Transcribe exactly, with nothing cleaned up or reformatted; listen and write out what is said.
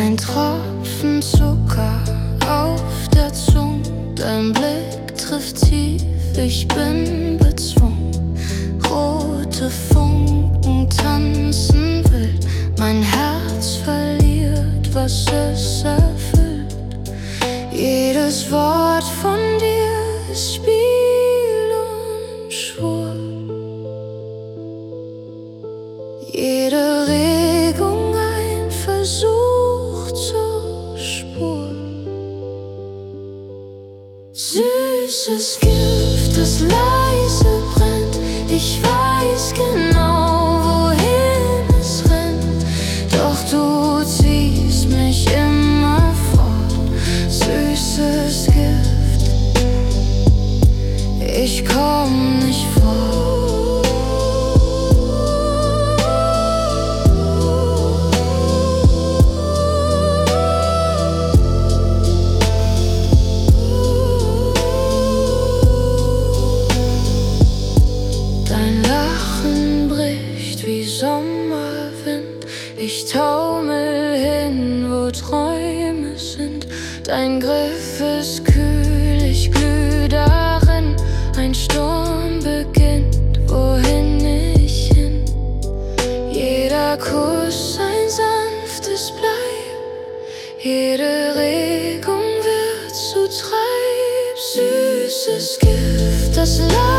Ein Tropfen Zucker auf der Zunge, dein Blick trifft tief, ich bin bezwungen. Rote Funken tanzen wild, mein Herz verliert, was es erfüllt. Jedes Wort von dir ist Spiel und Schwur. Jede Regung ein Versuch zur Spur. Süßes Gift, das leise brennt. Ich weiß genau, wohin es rennt. Doch du ziehst mich immer fort. Süßes Gift, ich komm nicht fort. Wie Sommerwind, ich taumel hin, wo Träume sind. Dein Griff ist kühl, ich glüh darin. Ein Sturm beginnt, wohin ich hin? Jeder Kuss ein sanftes Bleib, jede Regung wird zu Treib. Süßes Gift, das Leid